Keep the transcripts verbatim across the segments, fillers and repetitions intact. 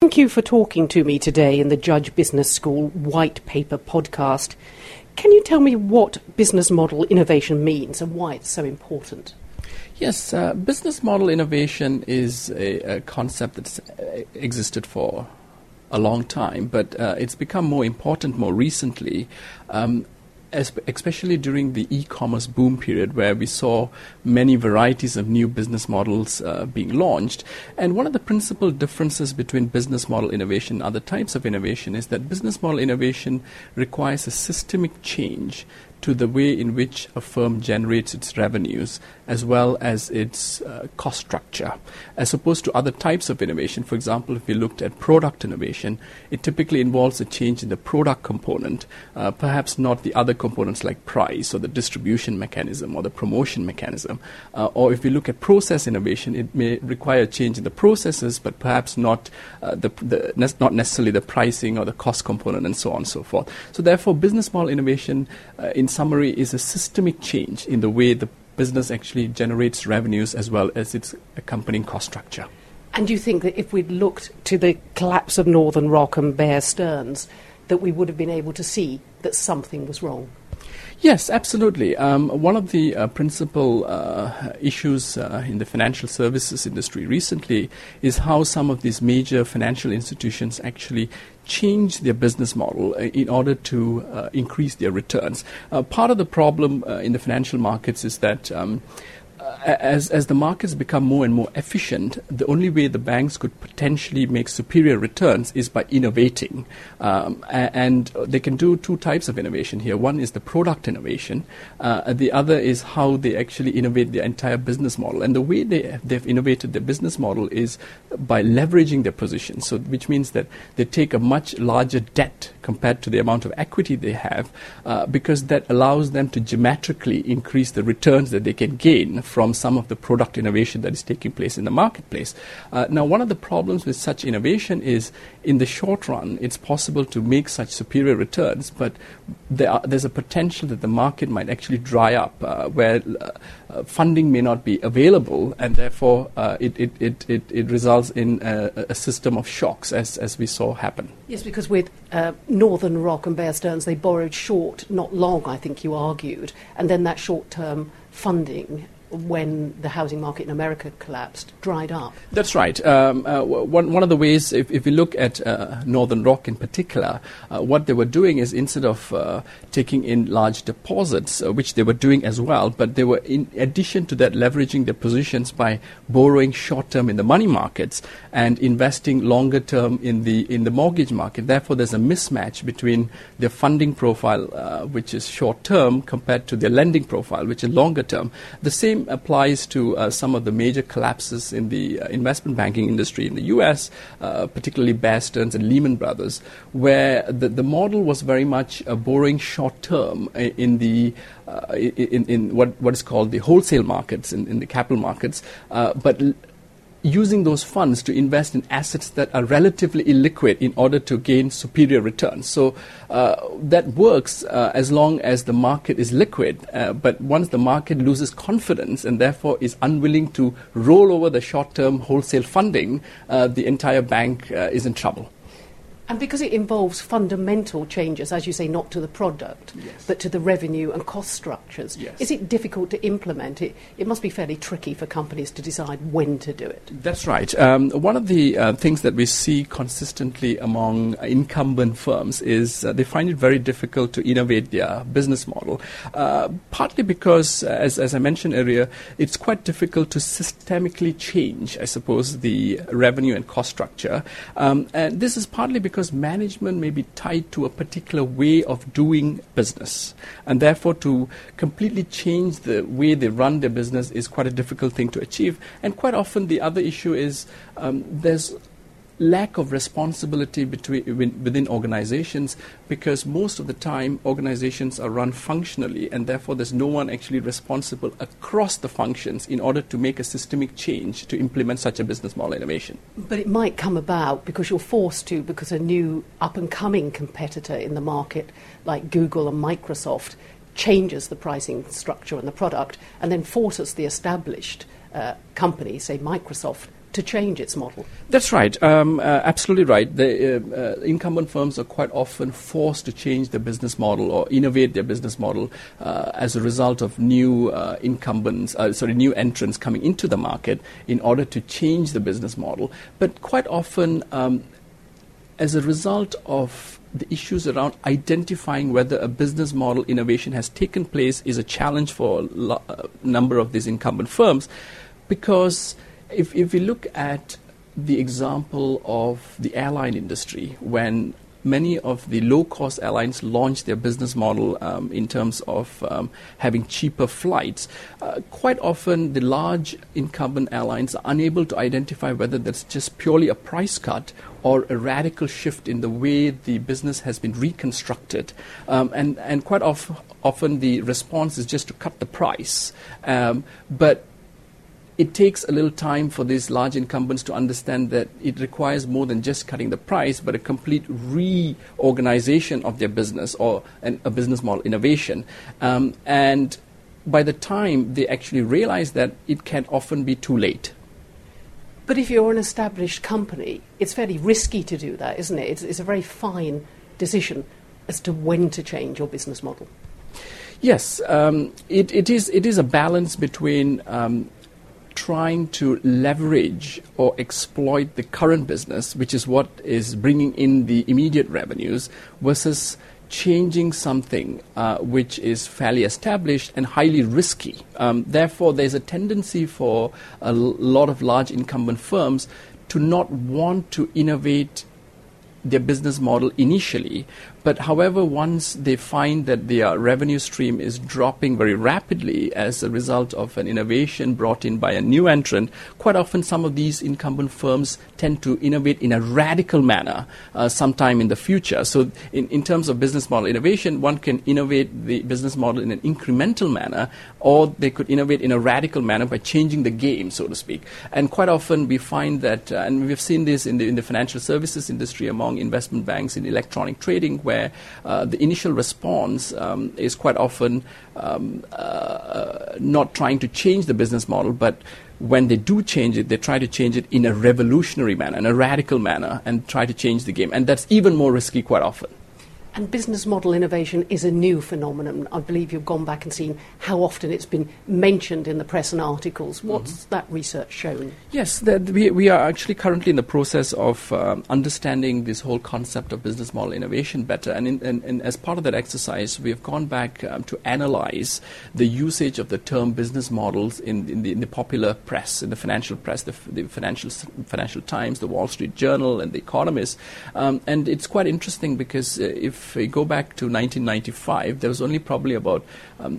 Thank you for talking to me today in the Judge Business School White Paper podcast. Can you tell me what business model innovation means and why it's so important? Yes, uh, business model innovation is a, a concept that's uh, existed for a long time, but uh, it's become more important more recently, um, as, especially during the e-commerce boom period, where we saw many varieties of new business models uh, being launched. And one of the principal differences between business model innovation and other types of innovation is that business model innovation requires a systemic change to the way in which a firm generates its revenues as well as its uh, cost structure, as opposed to other types of innovation. For example, if we looked at product innovation, it typically involves a change in the product component, uh, perhaps not the other components like price or the distribution mechanism or the promotion mechanism. Uh, or if we look at process innovation, it may require a change in the processes, but perhaps not uh, the, the ne- not necessarily the pricing or the cost component, and so on and so forth. So therefore, business model innovation, uh, in summary, is a systemic change in the way the business actually generates revenues as well as its accompanying cost structure. And do you think that if we'd looked to the collapse of Northern Rock and Bear Stearns, that we would have been able to see that something was wrong? Yes, absolutely. Um, one of the uh, principal uh, issues uh, in the financial services industry recently is how some of these major financial institutions actually change their business model uh, in order to uh, increase their returns. Uh, part of the problem uh, in the financial markets is that um, As, as the markets become more and more efficient, the only way the banks could potentially make superior returns is by innovating. Um, and they can do two types of innovation here. One is the product innovation. Uh, the other is how they actually innovate their entire business model. And the way they, they've innovated their business model is by leveraging their position, so which means that they take a much larger debt compared to the amount of equity they have, uh, because that allows them to geometrically increase the returns that they can gain from some of the product innovation that is taking place in the marketplace. Uh, now, one of the problems with such innovation is, in the short run, it's possible to make such superior returns, but there are, there's a potential that the market might actually dry up, uh, where uh, uh, funding may not be available, and therefore uh, it, it, it, it, it results in a, a system of shocks, as, as we saw happen. Yes, because with uh, Northern Rock and Bear Stearns, they borrowed short, not long, I think you argued, and then that short-term funding, when the housing market in America collapsed, dried up. That's right. Um, uh, one, one of the ways, if, if we look at uh, Northern Rock in particular, uh, what they were doing is, instead of uh, taking in large deposits, uh, which they were doing as well, but they were, in addition to that, leveraging their positions by borrowing short-term in the money markets and investing longer-term in the in the mortgage market. Therefore, there's a mismatch between their funding profile, uh, which is short-term, compared to their lending profile, which is longer-term. The same applies to uh, some of the major collapses in the uh, investment banking industry in the U S, uh, particularly Bear Stearns and Lehman Brothers, where the, the model was very much uh, borrowing short-term in the uh, in, in what, what is called the wholesale markets, in, in the capital markets, uh, but l- using those funds to invest in assets that are relatively illiquid in order to gain superior returns. So uh, that works uh, as long as the market is liquid, uh, but once the market loses confidence and therefore is unwilling to roll over the short-term wholesale funding, uh, the entire bank uh, is in trouble. And because it involves fundamental changes, as you say, not to the product, yes, but to the revenue and cost structures, yes, is it difficult to implement? It, it must be fairly tricky for companies to decide when to do it. That's right. Um, one of the uh, things that we see consistently among incumbent firms is uh, they find it very difficult to innovate their business model, uh, partly because, uh, as, as I mentioned earlier, it's quite difficult to systemically change, I suppose, the revenue and cost structure. Um, and this is partly because because management may be tied to a particular way of doing business, and therefore to completely change the way they run their business is quite a difficult thing to achieve. And quite often the other issue is um, there's lack of responsibility between, within organizations, because most of the time organizations are run functionally, and therefore there's no one actually responsible across the functions in order to make a systemic change to implement such a business model innovation. But it might come about because you're forced to, because a new up-and-coming competitor in the market, like Google and Microsoft, changes the pricing structure and the product, and then forces the established uh, company, say Microsoft, to change its model. That's right, um, uh, absolutely right. The uh, uh, incumbent firms are quite often forced to change their business model or innovate their business model uh, as a result of new uh, incumbents, uh, sorry, new entrants coming into the market in order to change the business model. But quite often, um, as a result of the issues around identifying whether a business model innovation has taken place is a challenge for a lo- uh, number of these incumbent firms, because if, if we look at the example of the airline industry, when many of the low-cost airlines launched their business model um, in terms of um, having cheaper flights, uh, quite often the large incumbent airlines are unable to identify whether that's just purely a price cut or a radical shift in the way the business has been reconstructed. Um, and, and quite of, often the response is just to cut the price. Um, but it takes a little time for these large incumbents to understand that it requires more than just cutting the price, but a complete reorganization of their business or an, a business model innovation. Um, and by the time they actually realize that, it can often be too late. But if you're an established company, it's fairly risky to do that, isn't it? It's, it's a very fine decision as to when to change your business model. Yes, um, it, it is. It is a balance between um, trying to leverage or exploit the current business, which is what is bringing in the immediate revenues, versus changing something uh, which is fairly established and highly risky. Um, therefore, there's a tendency for a l- lot of large incumbent firms to not want to innovate their business model initially. But however, once they find that their revenue stream is dropping very rapidly as a result of an innovation brought in by a new entrant, quite often some of these incumbent firms tend to innovate in a radical manner uh, sometime in the future. So in, in terms of business model innovation, one can innovate the business model in an incremental manner, or they could innovate in a radical manner by changing the game, so to speak. And quite often we find that, uh, and we've seen this in the, in the financial services industry among investment banks in electronic trading, where where uh, the initial response um, is quite often um, uh, not trying to change the business model, but when they do change it, they try to change it in a revolutionary manner, in a radical manner, and try to change the game. And that's even more risky quite often. And business model innovation is a new phenomenon. I believe you've gone back and seen how often it's been mentioned in the press and articles. What's mm-hmm. that research shown? Yes, that we, we are actually currently in the process of um, understanding this whole concept of business model innovation better. And, in, and, and as part of that exercise, we have gone back um, to analyze the usage of the term business models in, in, the, in the popular press, in the financial press, the, the financial, Financial Times, the Wall Street Journal, and the Economist. Um, and it's quite interesting because uh, if If we go back to nineteen ninety-five, there was only probably about um,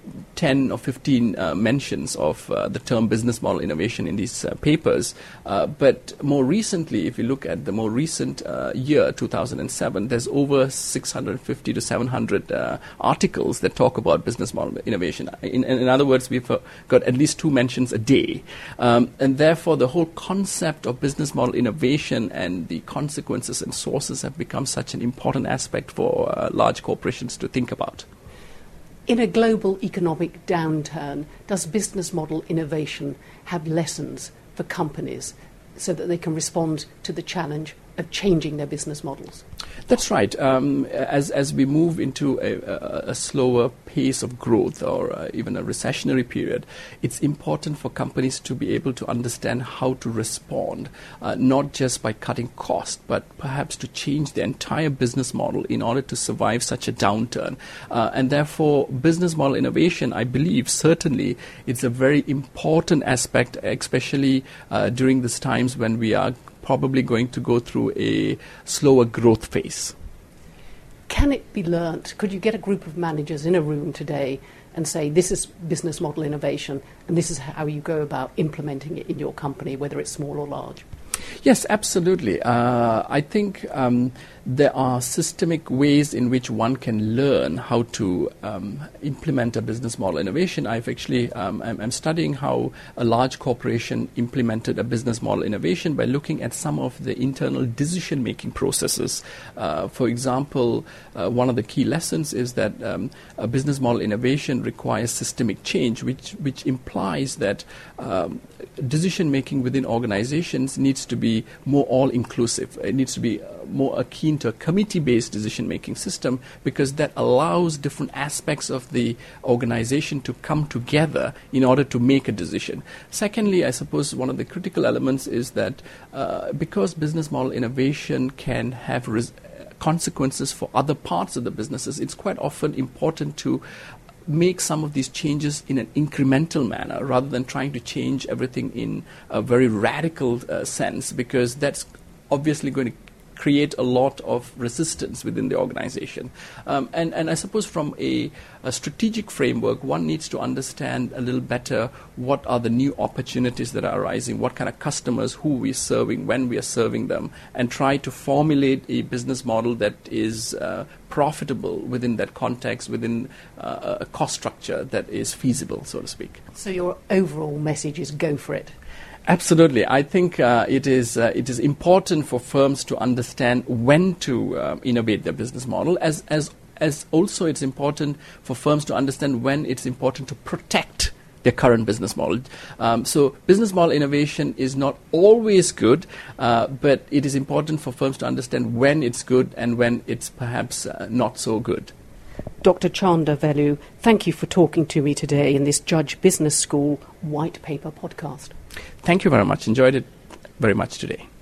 ten or fifteen uh, mentions of uh, the term business model innovation in these uh, papers. Uh, but more recently, if you look at the more recent uh, year, two thousand seven, there's over six hundred fifty to seven hundred uh, articles that talk about business model innovation. In, in other words, we've uh, got at least two mentions a day. Um, and therefore, the whole concept of business model innovation and the consequences and sources have become such an important aspect for uh, large corporations to think about. In a global economic downturn, does business model innovation have lessons for companies so that they can respond to the challenge of changing their business models? That's right. Um, as as we move into a, a, a slower pace of growth or uh, even a recessionary period, it's important for companies to be able to understand how to respond, uh, not just by cutting cost, but perhaps to change their entire business model in order to survive such a downturn. Uh, and therefore, business model innovation, I believe, certainly it's a very important aspect, especially uh, during these times when we are probably going to go through a slower growth phase. Can it be learnt? Could you get a group of managers in a room today and say, this is business model innovation and this is how you go about implementing it in your company, whether it's small or large? Yes, absolutely. Uh, I think um, there are systemic ways in which one can learn how to um, implement a business model innovation. I've actually, um, I'm, I'm studying how a large corporation implemented a business model innovation by looking at some of the internal decision-making processes. Uh, for example, uh, one of the key lessons is that um, a business model innovation requires systemic change, which, which implies that um, decision-making within organizations needs to be more all-inclusive. It needs to be uh, more akin to a committee-based decision-making system, because that allows different aspects of the organization to come together in order to make a decision. Secondly, I suppose one of the critical elements is that uh, because business model innovation can have res- consequences for other parts of the businesses, it's quite often important to make some of these changes in an incremental manner rather than trying to change everything in a very radical uh, sense, because that's obviously going to create a lot of resistance within the organization. Um, and, and I suppose from a, a strategic framework, one needs to understand a little better what are the new opportunities that are arising, what kind of customers, who we're serving, when we are serving them, and try to formulate a business model that is uh, profitable within that context, within uh, a cost structure that is feasible, so to speak. So your overall message is go for it. Absolutely. I think uh, it is uh, it is important for firms to understand when to uh, innovate their business model, as as as also it's important for firms to understand when it's important to protect their current business model. Um, so business model innovation is not always good, uh, but it is important for firms to understand when it's good and when it's perhaps uh, not so good. Doctor Chanda Velu, thank you for talking to me today in this Judge Business School White Paper podcast. Thank you very much. Enjoyed it very much today.